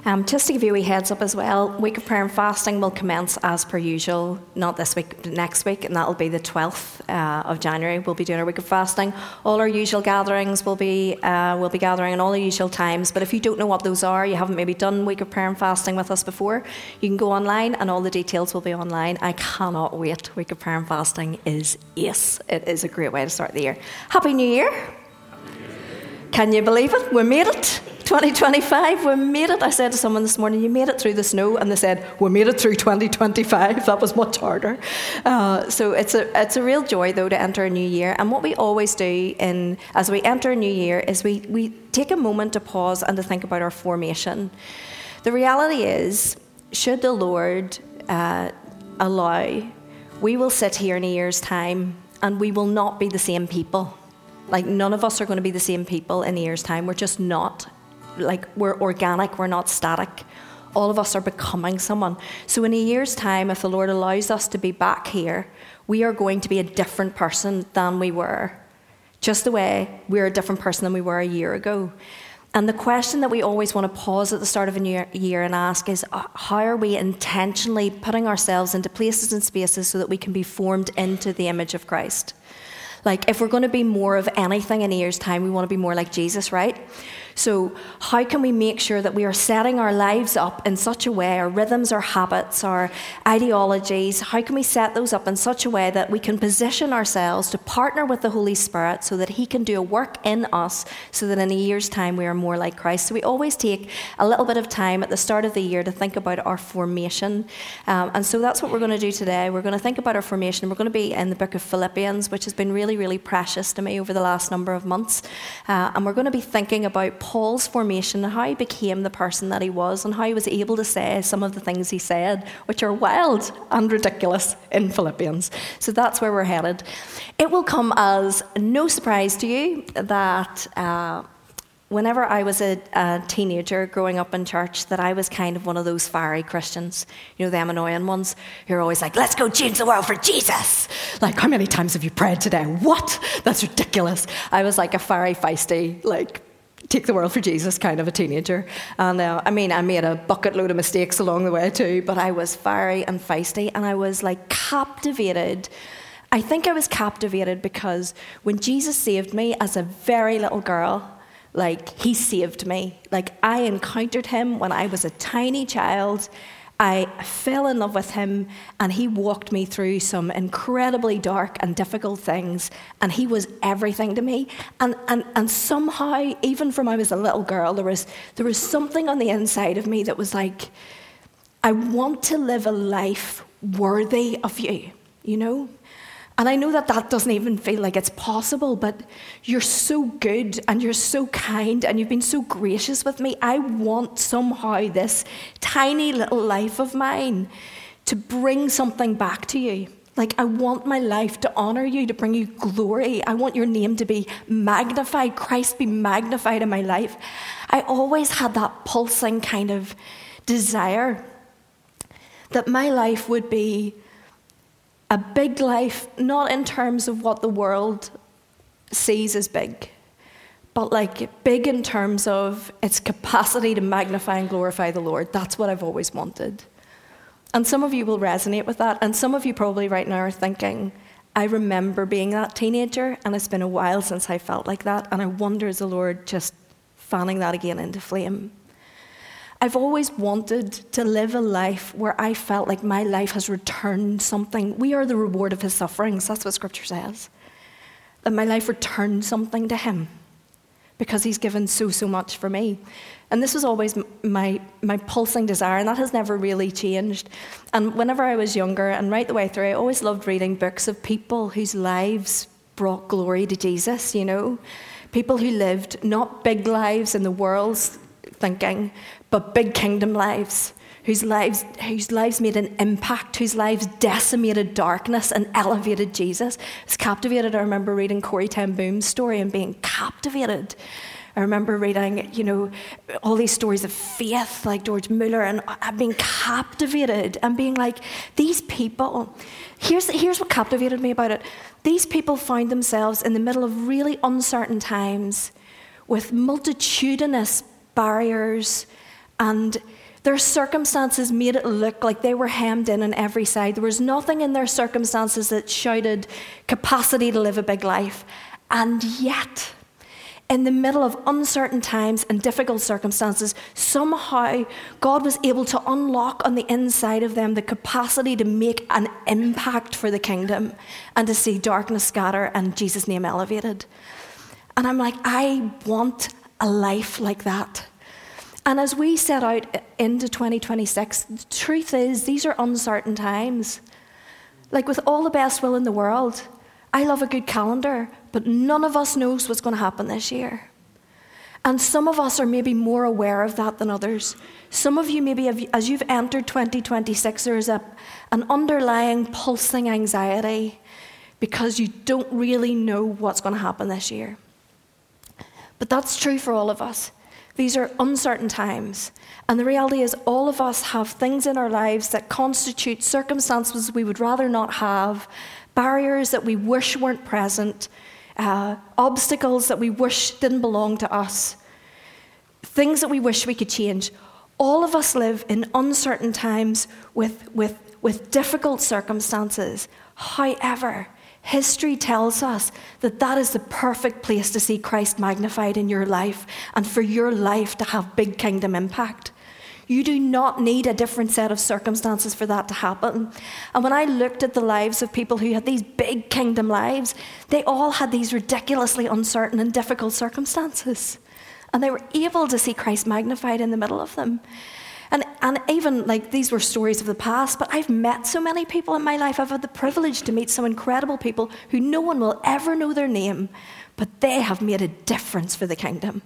Just to give you a heads up as well, Week of Prayer and Fasting will commence as per usual, not this week, but next week, and that'll be the 12th of January. We'll be doing our Week of Fasting. All our usual gatherings will be gathering in all the usual times, but if you don't know what those are, you haven't maybe done Week of Prayer and Fasting with us before, you can go online and all the details will be online. I cannot wait. Week of Prayer and Fasting is ace. It is a great way to start the year. Happy New Year! Can you believe it? We made it. 2025, we made it. I said to someone this morning, you made it through the snow, and they said, we made it through 2025. That was much harder. So it's a real joy, though, to enter a new year. And what we always do as we enter a new year is we take a moment to pause and to think about our formation. The reality is, should the Lord allow, we will sit here in a year's time and we will not be the same people. Like, none of us are going to be the same people in a year's time. We're just not. Like, we're organic, we're not static. All of us are becoming someone. So in a year's time, if the Lord allows us to be back here, we are going to be a different person than we were. Just the way we're a different person than we were a year ago. And the question that we always want to pause at the start of a new year and ask is, how are we intentionally putting ourselves into places and spaces so that we can be formed into the image of Christ? Like, if we're going to be more of anything in a year's time, we want to be more like Jesus, right? So how can we make sure that we are setting our lives up in such a way, our rhythms, our habits, our ideologies, how can we set those up in such a way that we can position ourselves to partner with the Holy Spirit so that He can do a work in us so that in a year's time we are more like Christ? So we always take a little bit of time at the start of the year to think about our formation. And so that's what we're going to do today. We're going to think about our formation. We're going to be in the book of Philippians, which has been really, really precious to me over the last number of months. And we're going to be thinking about Paul's formation and how he became the person that he was and how he was able to say some of the things he said, which are wild and ridiculous in Philippians. So that's where we're headed. It will come as no surprise to you that whenever I was a teenager growing up in church, that I was kind of one of those fiery Christians, you know, them annoying ones who are always like, let's go change the world for Jesus. Like, how many times have you prayed today? What? That's ridiculous. I was like a fiery, feisty, like, take the world for Jesus kind of a teenager. And I made a bucket load of mistakes along the way too, but I was fiery and feisty, and I was like captivated. I think I was captivated because when Jesus saved me as a very little girl, like, He saved me. Like, I encountered Him when I was a tiny child. I fell in love with Him, and He walked me through some incredibly dark and difficult things, and He was everything to me. And somehow, even from I was a little girl, there was something on the inside of me that was like, I want to live a life worthy of You, you know? And I know that doesn't even feel like it's possible, but You're so good and You're so kind and You've been so gracious with me. I want somehow this tiny little life of mine to bring something back to You. Like, I want my life to honor You, to bring You glory. I want Your name to be magnified, Christ be magnified in my life. I always had that pulsing kind of desire that my life would be a big life, not in terms of what the world sees as big, but like big in terms of its capacity to magnify and glorify the Lord. That's what I've always wanted. And some of you will resonate with that, and some of you probably right now are thinking, I remember being that teenager, and it's been a while since I felt like that, and I wonder, is the Lord just fanning that again into flame? I've always wanted to live a life where I felt like my life has returned something. We are the reward of His sufferings. That's what Scripture says. That my life returned something to Him because He's given so much for me. And this was always my pulsing desire, and that has never really changed. And whenever I was younger and right the way through, I always loved reading books of people whose lives brought glory to Jesus, you know. People who lived not big lives in the world's thinking, but big kingdom lives, whose lives made an impact, whose lives decimated darkness and elevated Jesus. I was captivated. I remember reading Corrie ten Boom's story and being captivated. I remember reading, you know, all these stories of faith, like George Muller, and I've been captivated and being like, these people, here's what captivated me about it. These people found themselves in the middle of really uncertain times with multitudinous barriers And their circumstances made it look like they were hemmed in on every side. There was nothing in their circumstances that shouted capacity to live a big life. And yet, in the middle of uncertain times and difficult circumstances, somehow God was able to unlock on the inside of them the capacity to make an impact for the kingdom and to see darkness scatter and Jesus' name elevated. And I'm like, I want a life like that. And as we set out into 2026, the truth is these are uncertain times. Like, with all the best will in the world, I love a good calendar, but none of us knows what's going to happen this year. And some of us are maybe more aware of that than others. Some of you maybe, as you've entered 2026, there is an underlying pulsing anxiety because you don't really know what's going to happen this year. But that's true for all of us. These are uncertain times. And the reality is all of us have things in our lives that constitute circumstances we would rather not have, barriers that we wish weren't present, obstacles that we wish didn't belong to us, things that we wish we could change. All of us live in uncertain times with difficult circumstances. However, history tells us that that is the perfect place to see Christ magnified in your life and for your life to have big kingdom impact. You do not need a different set of circumstances for that to happen. And when I looked at the lives of people who had these big kingdom lives, they all had these ridiculously uncertain and difficult circumstances. And they were able to see Christ magnified in the middle of them. And even, like, these were stories of the past, but I've met so many people in my life. I've had the privilege to meet some incredible people who no one will ever know their name, but they have made a difference for the kingdom.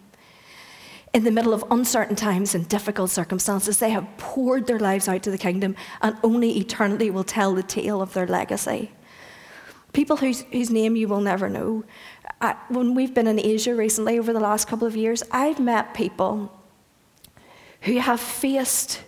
In the middle of uncertain times and difficult circumstances, they have poured their lives out to the kingdom, and only eternity will tell the tale of their legacy. People whose name you will never know. When we've been in Asia recently over the last couple of years, I've met people who have faced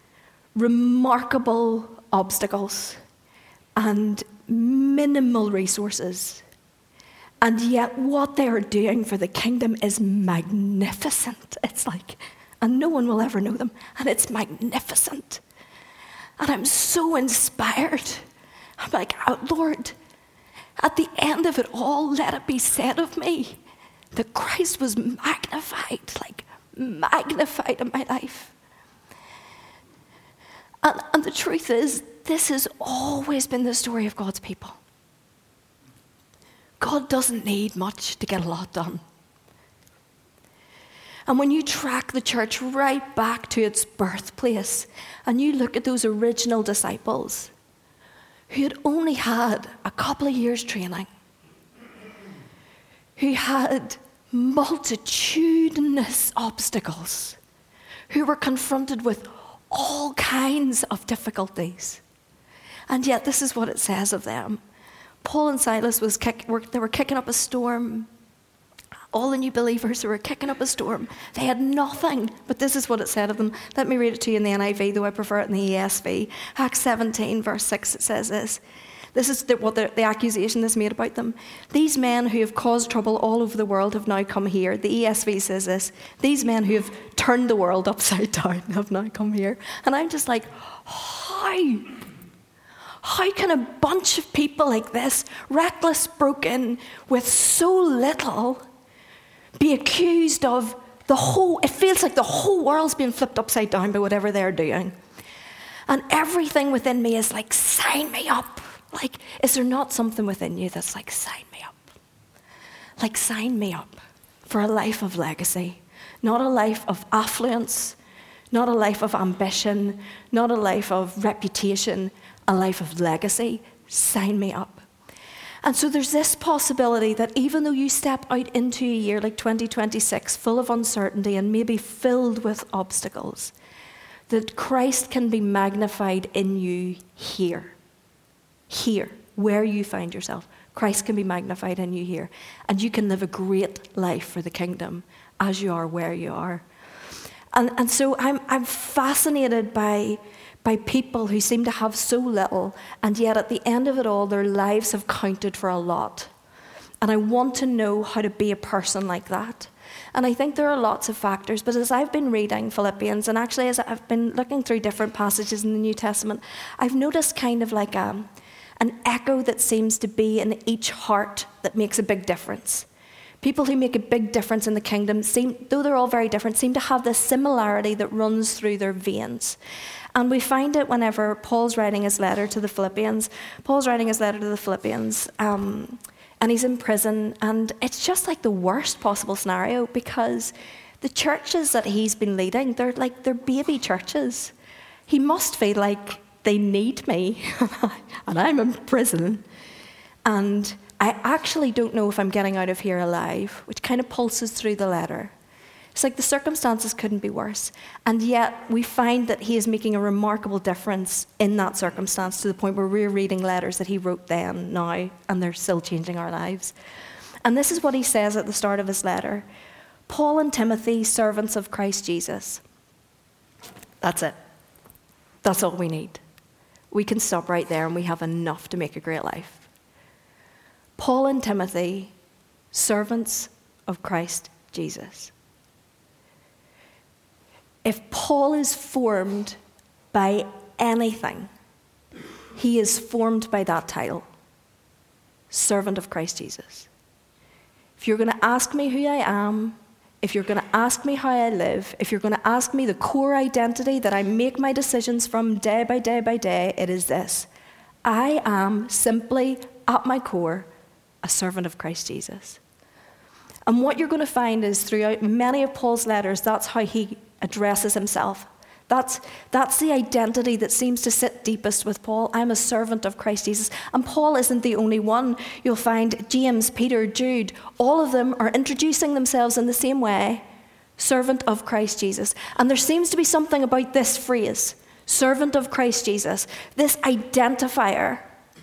remarkable obstacles and minimal resources. And yet what they are doing for the kingdom is magnificent. It's like, and no one will ever know them, and it's magnificent. And I'm so inspired. I'm like, oh, Lord, at the end of it all, let it be said of me that Christ was magnified, like magnified in my life. And the truth is, this has always been the story of God's people. God doesn't need much to get a lot done. And when you track the church right back to its birthplace, and you look at those original disciples who had only had a couple of years training, who had multitudinous obstacles, who were confronted with all kinds of difficulties. And yet this is what it says of them. Paul and Silas they were kicking up a storm. All the new believers who were kicking up a storm. They had nothing, but this is what it said of them. Let me read it to you in the NIV, though I prefer it in the ESV. Acts 17, verse 6, it says this. This is what the accusation that's made about them. These men who have caused trouble all over the world have now come here. The ESV says this. These men who have turned the world upside down have now come here. And I'm just like, how? How can a bunch of people like this, reckless, broken, with so little, be accused of it feels like the whole world's being flipped upside down by whatever they're doing. And everything within me is like, sign me up. Like, is there not something within you that's like, sign me up? Like, sign me up for a life of legacy, not a life of affluence, not a life of ambition, not a life of reputation, a life of legacy. Sign me up. And so there's this possibility that even though you step out into a year like 2026, full of uncertainty and maybe filled with obstacles, that Christ can be magnified in you here. Here, where you find yourself. Christ can be magnified in you here. And you can live a great life for the kingdom as you are where you are. And so I'm fascinated by people who seem to have so little, and yet at the end of it all, their lives have counted for a lot. And I want to know how to be a person like that. And I think there are lots of factors, but as I've been reading Philippians, and actually as I've been looking through different passages in the New Testament, I've noticed kind of like an echo that seems to be in each heart that makes a big difference. People who make a big difference in the kingdom, though they're all very different, seem to have this similarity that runs through their veins. And we find it whenever Paul's writing his letter to the Philippians. And he's in prison, and it's just like the worst possible scenario, because the churches that he's been leading, they're baby churches. He must feel like they need me, and I'm in prison. And I actually don't know if I'm getting out of here alive, which kind of pulses through the letter. It's like the circumstances couldn't be worse. And yet we find that he is making a remarkable difference in that circumstance, to the point where we're reading letters that he wrote then, now, and they're still changing our lives. And this is what he says at the start of his letter. Paul and Timothy, servants of Christ Jesus. That's it. That's all we need. We can stop right there and we have enough to make a great life. Paul and Timothy, servants of Christ Jesus. If Paul is formed by anything, he is formed by that title, servant of Christ Jesus. If you're going to ask me who I am, if you're going to ask me how I live, if you're going to ask me the core identity that I make my decisions from day by day by day, it is this. I am simply, at my core, a servant of Christ Jesus. And what you're going to find is throughout many of Paul's letters, that's how he addresses himself. That's the identity that seems to sit deepest with Paul. I'm a servant of Christ Jesus. And Paul isn't the only one. You'll find James, Peter, Jude, all of them are introducing themselves in the same way, servant of Christ Jesus. And there seems to be something about this phrase, servant of Christ Jesus, this identifier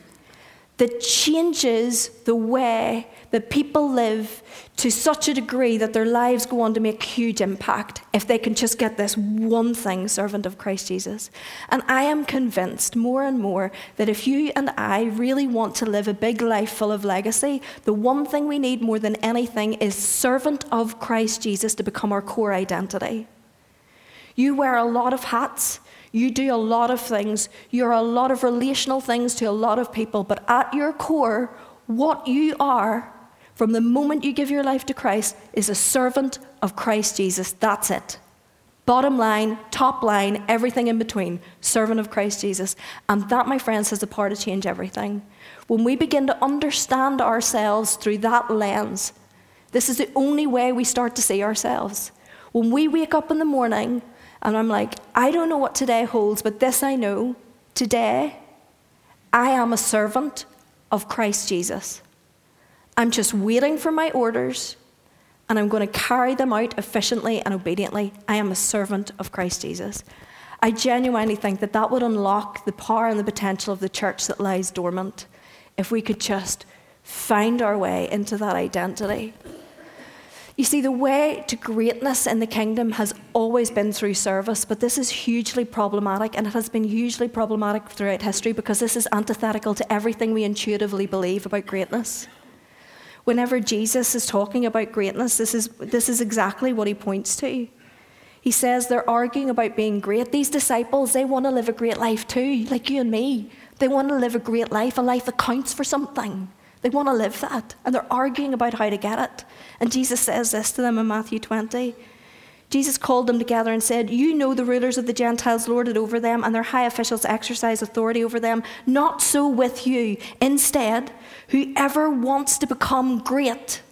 that changes the way that people live to such a degree that their lives go on to make huge impact if they can just get this one thing, servant of Christ Jesus. And I am convinced more and more that if you and I really want to live a big life full of legacy, the one thing we need more than anything is servant of Christ Jesus to become our core identity. You wear a lot of hats. You do a lot of things. You're a lot of relational things to a lot of people. But at your core, what you are, from the moment you give your life to Christ, is a servant of Christ Jesus. That's it. Bottom line, top line, everything in between. Servant of Christ Jesus. And that, my friends, has the power to change everything. When we begin to understand ourselves through that lens, this is the only way we start to see ourselves. When we wake up in the morning, and I'm like, I don't know what today holds, but this I know. Today, I am a servant of Christ Jesus. I'm just waiting for my orders, and I'm going to carry them out efficiently and obediently. I am a servant of Christ Jesus. I genuinely think that that would unlock the power and the potential of the church that lies dormant if we could just find our way into that identity. You see, the way to greatness in the kingdom has always been through service, but this is hugely problematic, and it has been hugely problematic throughout history because this is antithetical to everything we intuitively believe about greatness. Whenever Jesus is talking about greatness, this is exactly what he points to. He says they're arguing about being great. These disciples, they want to live a great life too, like you and me. They want to live a great life, a life that counts for something. They want to live that, and they're arguing about how to get it. And Jesus says this to them in Matthew 20. Jesus called them together and said, "You know the rulers of the Gentiles lord it over them, and their high officials exercise authority over them. Not so with you. Instead, whoever wants to become great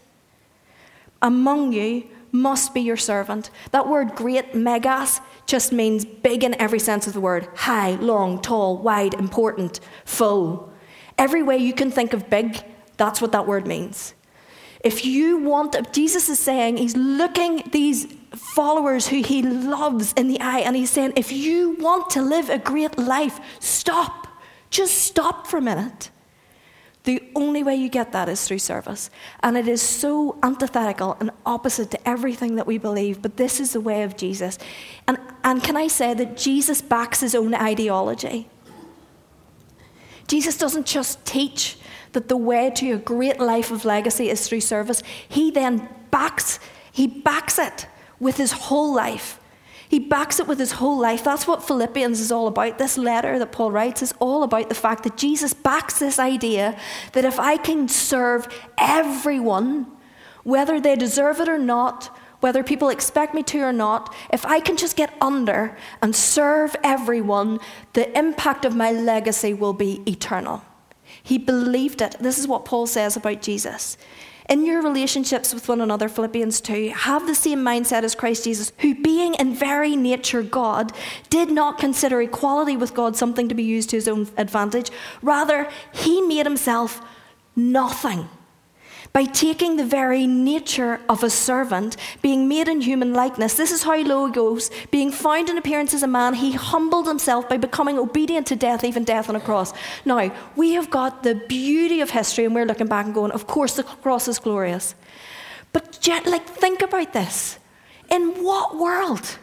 among you must be your servant." That word great, megas, just means big in every sense of the word. High, long, tall, wide, important, full. Every way you can think of big, that's what that word means. If you want, Jesus is saying, he's looking these followers who he loves in the eye, and he's saying, if you want to live a great life, stop. Just stop for a minute. The only way you get that is through service. And it is so antithetical and opposite to everything that we believe, but this is the way of Jesus. And can I say that Jesus backs his own ideology? Jesus doesn't just teach that the way to a great life of legacy is through service, he then backs it with his whole life. He backs it with his whole life. That's what Philippians is all about. This letter that Paul writes is all about the fact that Jesus backs this idea that if I can serve everyone, whether they deserve it or not, whether people expect me to or not, if I can just get under and serve everyone, the impact of my legacy will be eternal. He believed it. This is what Paul says about Jesus. In your relationships with one another, Philippians 2, have the same mindset as Christ Jesus, who being in very nature God, did not consider equality with God something to be used to his own advantage. Rather, he made himself nothing by taking the very nature of a servant, being made in human likeness. This is how low he goes. Being found in appearance as a man, he humbled himself by becoming obedient to death, even death on a cross. Now, we have got the beauty of history, and we're looking back and going, of course the cross is glorious. But yet, think about this. In what world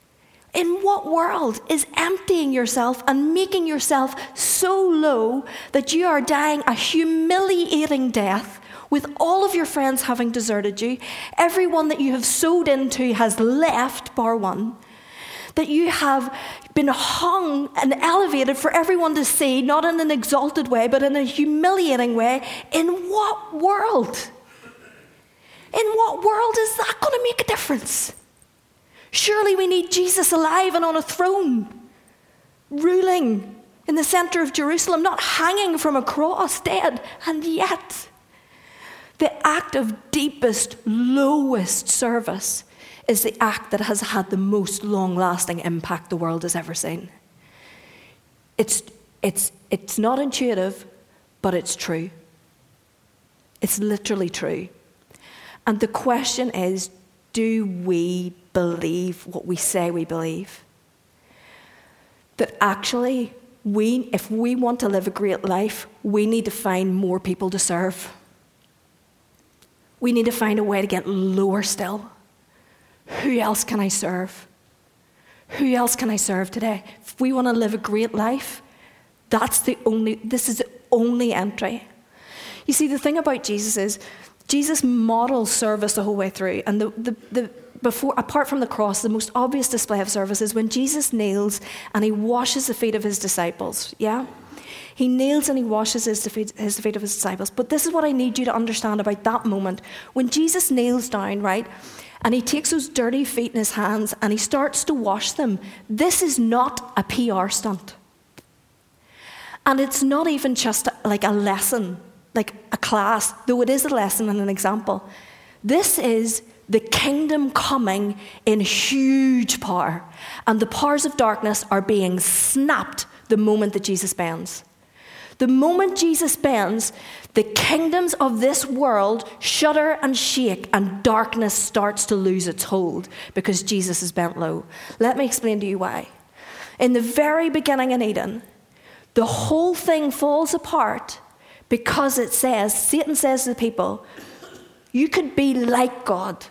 is emptying yourself and making yourself so low that you are dying a humiliating death, with all of your friends having deserted you, everyone that you have sowed into has left, bar one, that you have been hung and elevated for everyone to see, not in an exalted way, but in a humiliating way? In what world? In what world is that going to make a difference? Surely we need Jesus alive and on a throne, ruling in the center of Jerusalem, not hanging from a cross, dead. And yet, the act of deepest, lowest service is the act that has had the most long-lasting impact the world has ever seen. It's not intuitive, but it's true. It's literally true. And the question is, do we believe what we say we believe? That actually, if we want to live a great life, we need to find more people to serve. We need to find a way to get lower still. Who else can I serve? Who else can I serve today? If we want to live a great life, this is the only entry. You see, the thing about Jesus is, Jesus models service the whole way through. And before, apart from the cross, the most obvious display of service is when Jesus kneels and he washes the feet of his disciples. Yeah? He kneels and he washes the feet of his disciples. But this is what I need you to understand about that moment. When Jesus kneels down, right, and he takes those dirty feet in his hands and he starts to wash them, this is not a PR stunt. And it's not even just like a lesson, like a class, though it is a lesson and an example. This is the kingdom coming in huge power. And the powers of darkness are being snapped the moment that Jesus bends. The moment Jesus bends, the kingdoms of this world shudder and shake, and darkness starts to lose its hold because Jesus is bent low. Let me explain to you why. In the very beginning in Eden, the whole thing falls apart because Satan says to the people, you could be like God.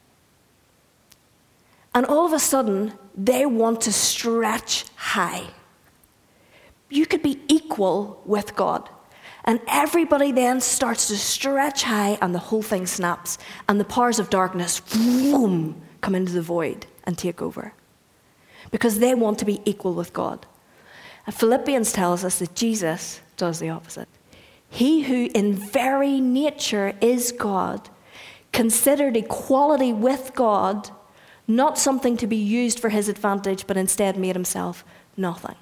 And all of a sudden, they want to stretch high. You could be equal with God. And everybody then starts to stretch high and the whole thing snaps. And the powers of darkness, boom, come into the void and take over. Because they want to be equal with God. And Philippians tells us that Jesus does the opposite. He who in very nature is God, considered equality with God not something to be used for his advantage, but instead made himself nothing.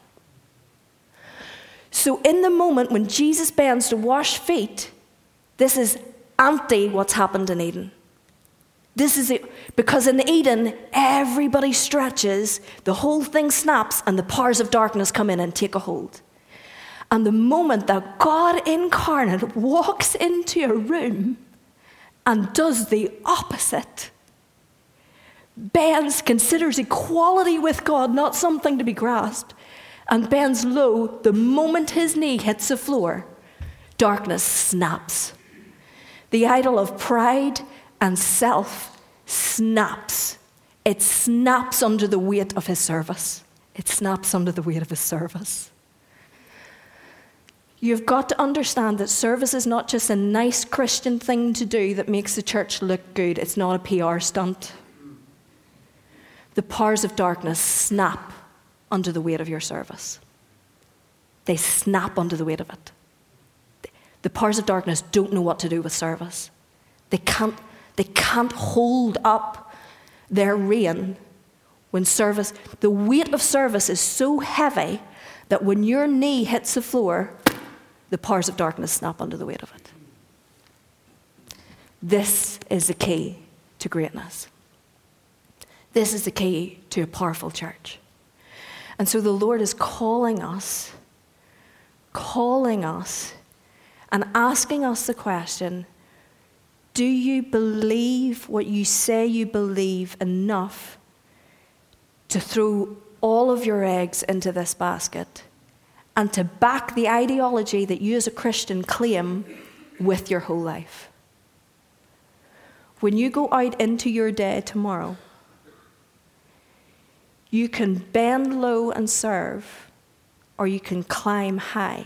So in the moment when Jesus bends to wash feet, this is anti what's happened in Eden. This is it, because in Eden, everybody stretches, the whole thing snaps, and the powers of darkness come in and take a hold. And the moment that God incarnate walks into a room and does the opposite, bends, considers equality with God not something to be grasped, and bends low, the moment his knee hits the floor, darkness snaps. The idol of pride and self snaps. It snaps under the weight of his service. It snaps under the weight of his service. You've got to understand that service is not just a nice Christian thing to do that makes the church look good. It's not a PR stunt. The powers of darkness snap under the weight of your service. They snap under the weight of it. The powers of darkness don't know what to do with service. They can't hold up their reign when service, the weight of service is so heavy that when your knee hits the floor, the powers of darkness snap under the weight of it. This is the key to greatness. This is the key to a powerful church. And so the Lord is calling us and asking us the question, do you believe what you say you believe enough to throw all of your eggs into this basket and to back the ideology that you as a Christian claim with your whole life? When you go out into your day tomorrow, you can bend low and serve, or you can climb high.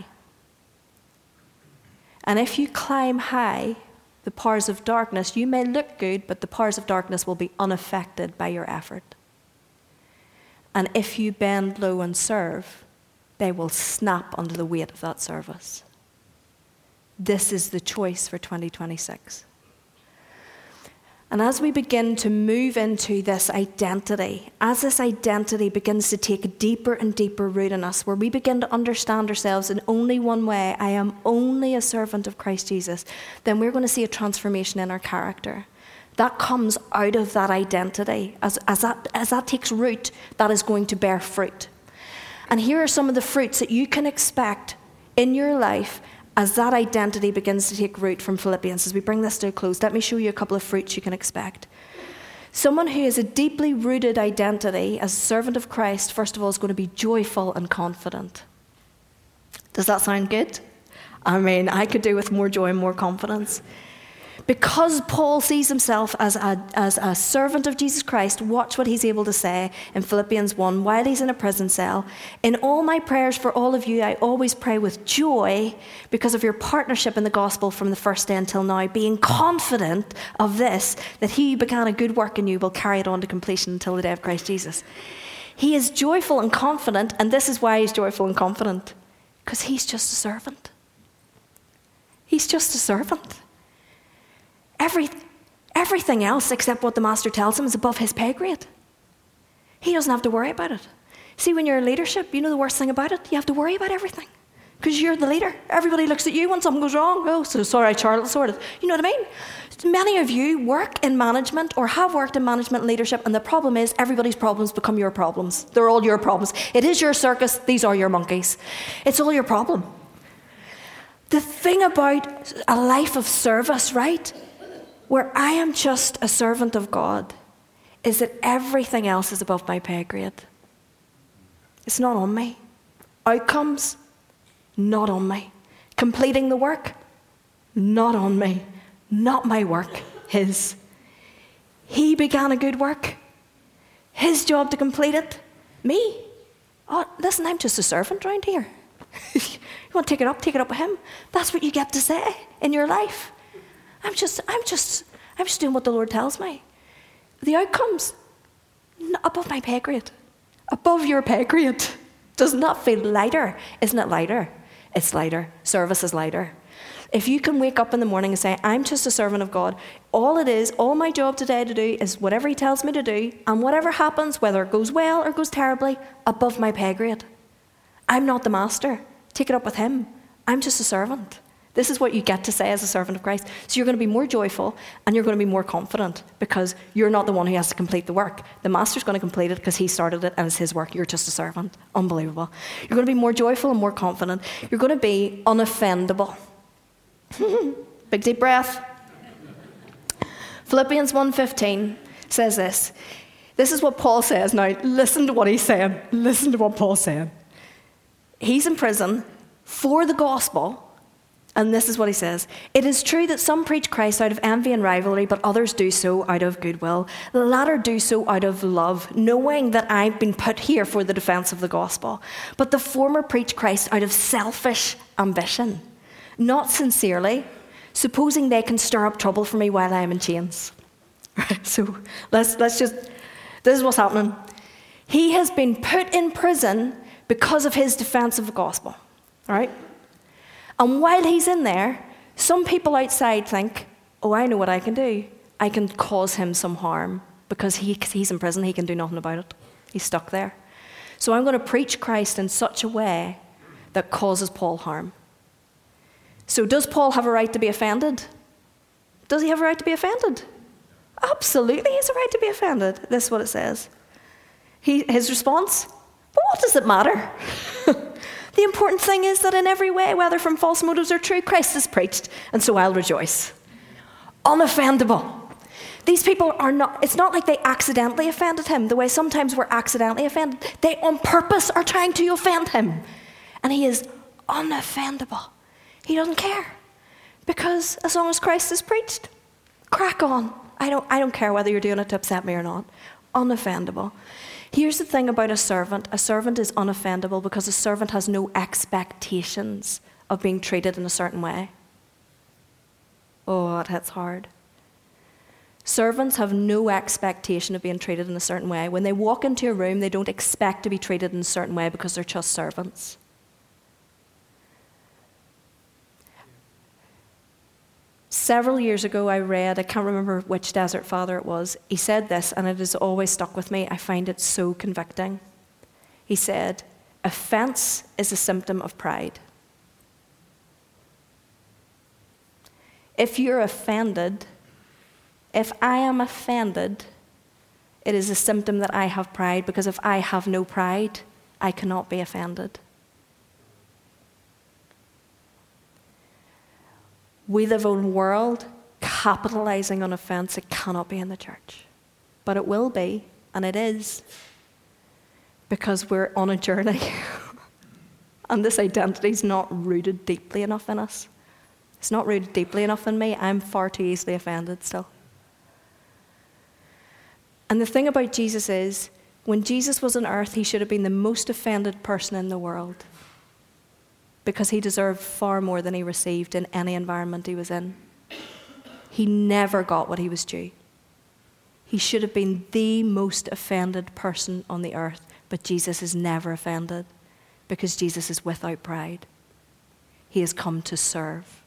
And if you climb high, the powers of darkness, you may look good, but the powers of darkness will be unaffected by your effort. And if you bend low and serve, they will snap under the weight of that service. This is the choice for 2026. And as we begin to move into this identity, as this identity begins to take a deeper and deeper root in us, where we begin to understand ourselves in only one way, I am only a servant of Christ Jesus, then we're going to see a transformation in our character. That comes out of that identity. As that takes root, that is going to bear fruit. And here are some of the fruits that you can expect in your life as that identity begins to take root from Philippians. As we bring this to a close, let me show you a couple of fruits you can expect. Someone who has a deeply rooted identity as a servant of Christ, first of all, is going to be joyful and confident. Does that sound good? I mean, I could do with more joy and more confidence. Because Paul sees himself as a servant of Jesus Christ, watch what he's able to say in Philippians 1, while he's in a prison cell. In all my prayers for all of you, I always pray with joy because of your partnership in the gospel from the first day until now, being confident of this, that he who began a good work in you will carry it on to completion until the day of Christ Jesus. He is joyful and confident, and this is why he's joyful and confident, because he's just a servant. He's just a servant. Everything else except what the master tells him is above his pay grade. He doesn't have to worry about it. See, when you're in leadership, you know the worst thing about it? You have to worry about everything because you're the leader. Everybody looks at you when something goes wrong. Oh, so sorry, Charlotte, sorted. You know what I mean? Many of you work in management or have worked in management and leadership, and the problem is everybody's problems become your problems. They're all your problems. It is your circus. These are your monkeys. It's all your problem. The thing about a life of service, right, where I am just a servant of God, is that everything else is above my pay grade. It's not on me. Outcomes, not on me. Completing the work, not on me. Not my work, his. He began a good work. His job to complete it, me. Oh, listen, I'm just a servant around here. You want to take it up with him. That's what you get to say in your life. I'm just doing what the Lord tells me. The outcomes, above my pay grade. Above your pay grade. Does not feel lighter. Isn't it lighter? It's lighter. Service is lighter. If you can wake up in the morning and say, I'm just a servant of God, all my job today to do is whatever he tells me to do, and whatever happens, whether it goes well or goes terribly, above my pay grade. I'm not the master. Take it up with him. I'm just a servant. This is what you get to say as a servant of Christ. So you're going to be more joyful and you're going to be more confident because you're not the one who has to complete the work. The master's going to complete it because he started it and it's his work. You're just a servant. Unbelievable. You're going to be more joyful and more confident. You're going to be unoffendable. Big deep breath. Philippians 1:15 says this. This is what Paul says. Now listen to what he's saying. Listen to what Paul's saying. He's in prison for the gospel. And this is what he says. It is true that some preach Christ out of envy and rivalry, but others do so out of goodwill. The latter do so out of love, knowing that I've been put here for the defense of the gospel. But the former preach Christ out of selfish ambition, not sincerely, supposing they can stir up trouble for me while I am in chains. So let's just, this is what's happening. He has been put in prison because of his defense of the gospel, all right? And while he's in there, some people outside think, oh, I know what I can do. I can cause him some harm because he's in prison. He can do nothing about it. He's stuck there. So I'm going to preach Christ in such a way that causes Paul harm. So does Paul have a right to be offended? Does he have a right to be offended? Absolutely, he has a right to be offended. This is what it says. His response, but what does it matter? The important thing is that in every way, whether from false motives or true, Christ is preached, and so I'll rejoice. Unoffendable. These people are not, it's not like they accidentally offended him, the way sometimes we're accidentally offended. They on purpose are trying to offend him. And he is unoffendable. He doesn't care. Because as long as Christ is preached, crack on. I don't care whether you're doing it to upset me or not. Unoffendable. Here's the thing about a servant. A servant is unoffendable because a servant has no expectations of being treated in a certain way. Oh, that hits hard. Servants have no expectation of being treated in a certain way. When they walk into a room, they don't expect to be treated in a certain way because they're just servants. Several years ago, I read, I can't remember which desert father it was, he said this, and it has always stuck with me. I find it so convicting. He said, offense is a symptom of pride. If you're offended, if I am offended, it is a symptom that I have pride, because if I have no pride, I cannot be offended. We live in a world capitalizing on offense. It cannot be in the church. But it will be, and it is, because we're on a journey. And this identity is not rooted deeply enough in us. It's not rooted deeply enough in me. I'm far too easily offended still. And the thing about Jesus is, when Jesus was on earth, he should have been the most offended person in the world, because he deserved far more than he received in any environment he was in. He never got what he was due. He should have been the most offended person on the earth, but Jesus is never offended, because Jesus is without pride. He has come to serve.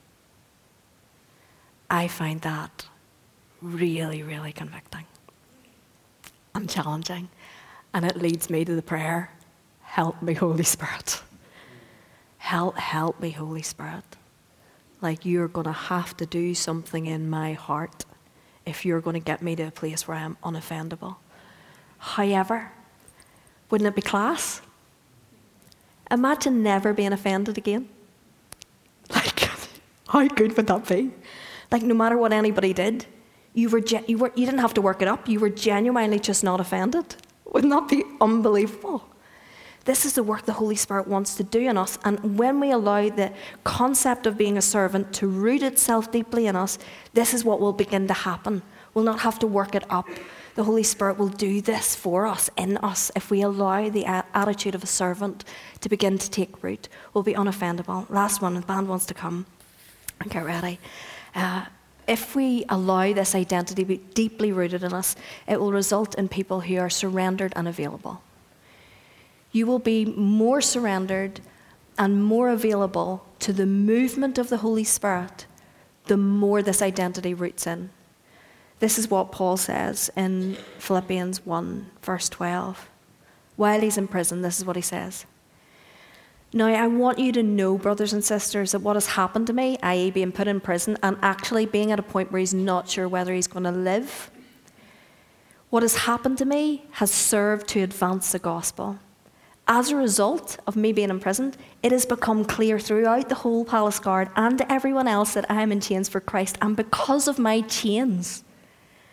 I find that really, really convicting and challenging, and it leads me to the prayer, help me, Holy Spirit. Help me, Holy Spirit. Like, you're going to have to do something in my heart if you're going to get me to a place where I'm unoffendable. However, wouldn't it be class? Imagine never being offended again. Like, how good would that be? Like, no matter what anybody did, you didn't have to work it up. You were genuinely just not offended. Wouldn't that be unbelievable? This is the work the Holy Spirit wants to do in us. And when we allow the concept of being a servant to root itself deeply in us, this is what will begin to happen. We'll not have to work it up. The Holy Spirit will do this for us, in us, if we allow the attitude of a servant to begin to take root. We'll be unoffendable. Last one, the band wants to come and get ready. If we allow this identity to be deeply rooted in us, it will result in people who are surrendered and available. You will be more surrendered and more available to the movement of the Holy Spirit the more this identity roots in. This is what Paul says in Philippians 1, verse 12. While he's in prison, this is what he says. Now, I want you to know, brothers and sisters, that what has happened to me, i.e. being put in prison and actually being at a point where he's not sure whether he's going to live, what has happened to me has served to advance the gospel. As a result of me being imprisoned, it has become clear throughout the whole palace guard and to everyone else that I am in chains for Christ. And because of my chains,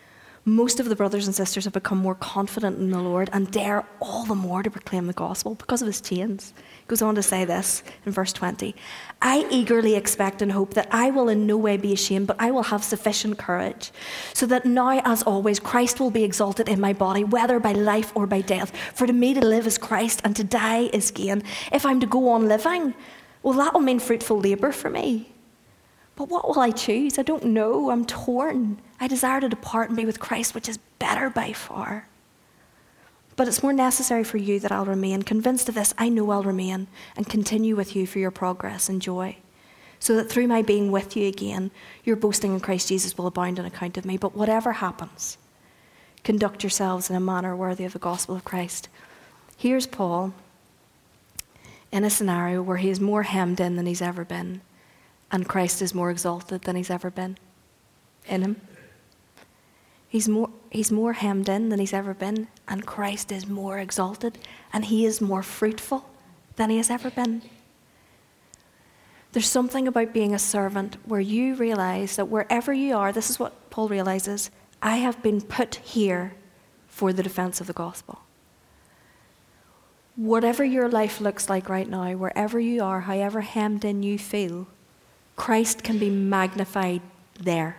Most of the brothers and sisters have become more confident in the Lord and dare all the more to proclaim the gospel because of his chains. He goes on to say this in verse 20. I eagerly expect and hope that I will in no way be ashamed, but I will have sufficient courage, so that now, as always, Christ will be exalted in my body, whether by life or by death. For to me to live is Christ, and to die is gain. If I'm to go on living, well, that will mean fruitful labour for me. But what will I choose? I don't know. I'm torn. I desire to depart and be with Christ, which is better by far. But it's more necessary for you that I'll remain. Convinced of this, I know I'll remain and continue with you for your progress and joy, so that through my being with you again, your boasting in Christ Jesus will abound on account of me. But whatever happens, conduct yourselves in a manner worthy of the gospel of Christ. Here's Paul in a scenario where he is more hemmed in than he's ever been, and Christ is more exalted than he's ever been in him. He's more hemmed in than he's ever been, and Christ is more exalted, and he is more fruitful than he has ever been. There's something about being a servant where you realize that wherever you are, this is what Paul realizes, I have been put here for the defense of the gospel. Whatever your life looks like right now, wherever you are, however hemmed in you feel, Christ can be magnified there.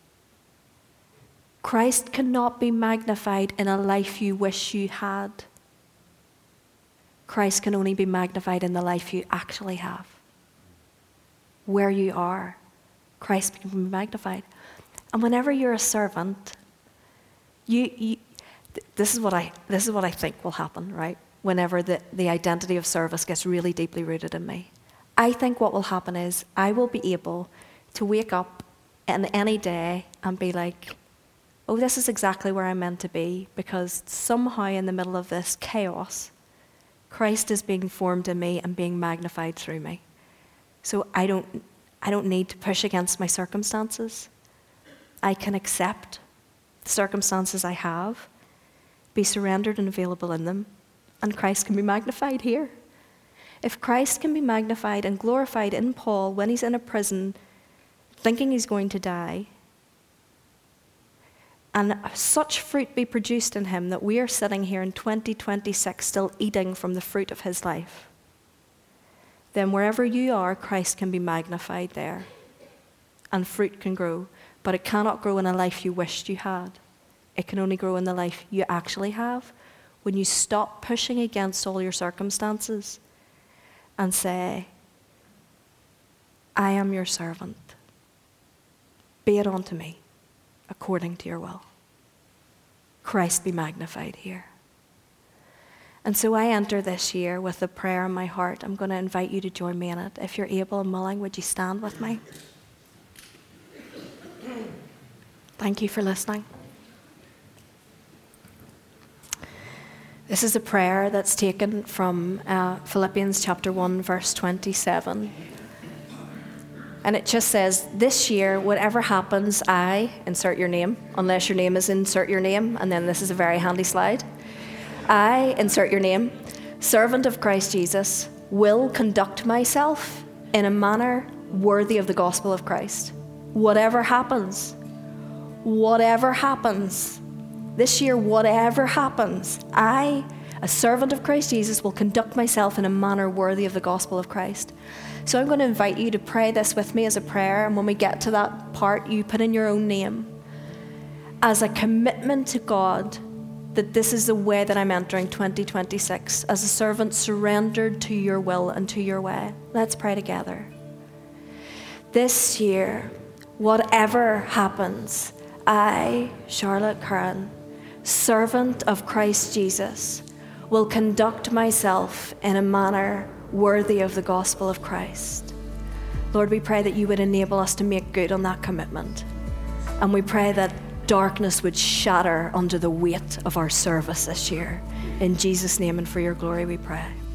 Christ cannot be magnified in a life you wish you had. Christ can only be magnified in the life you actually have. Where you are, Christ can be magnified. And whenever you're a servant, this is what I think will happen, right? Whenever the identity of service gets really deeply rooted in me. I think what will happen is I will be able to wake up on any day and be like, oh, this is exactly where I'm meant to be, because somehow in the middle of this chaos, Christ is being formed in me and being magnified through me. So I don't need to push against my circumstances. I can accept the circumstances I have, be surrendered and available in them, and Christ can be magnified here. If Christ can be magnified and glorified in Paul when he's in a prison, thinking he's going to die, and such fruit be produced in him that we are sitting here in 2026 still eating from the fruit of his life, then wherever you are, Christ can be magnified there, and fruit can grow. But it cannot grow in a life you wished you had. It can only grow in the life you actually have when you stop pushing against all your circumstances and say, I am your servant. Be it unto me according to your will. Christ be magnified here. And so I enter this year with a prayer in my heart. I'm going to invite you to join me in it. If you're able and willing, would you stand with me? Thank you for listening. This is a prayer that's taken from Philippians chapter 1, verse 27. And it just says, this year, whatever happens, I, insert your name, unless your name is insert your name, and then this is a very handy slide. I, insert your name, servant of Christ Jesus, will conduct myself in a manner worthy of the gospel of Christ. Whatever happens, this year, whatever happens, I, a servant of Christ Jesus, will conduct myself in a manner worthy of the gospel of Christ. So I'm going to invite you to pray this with me as a prayer, and when we get to that part, you put in your own name as a commitment to God that this is the way that I'm entering 2026, as a servant surrendered to your will and to your way. Let's pray together. This year, whatever happens, I, Charlotte Curran, servant of Christ Jesus, will conduct myself in a manner worthy of the gospel of Christ. Lord, we pray that you would enable us to make good on that commitment. And we pray that darkness would shatter under the weight of our service this year. In Jesus' name and for your glory we pray.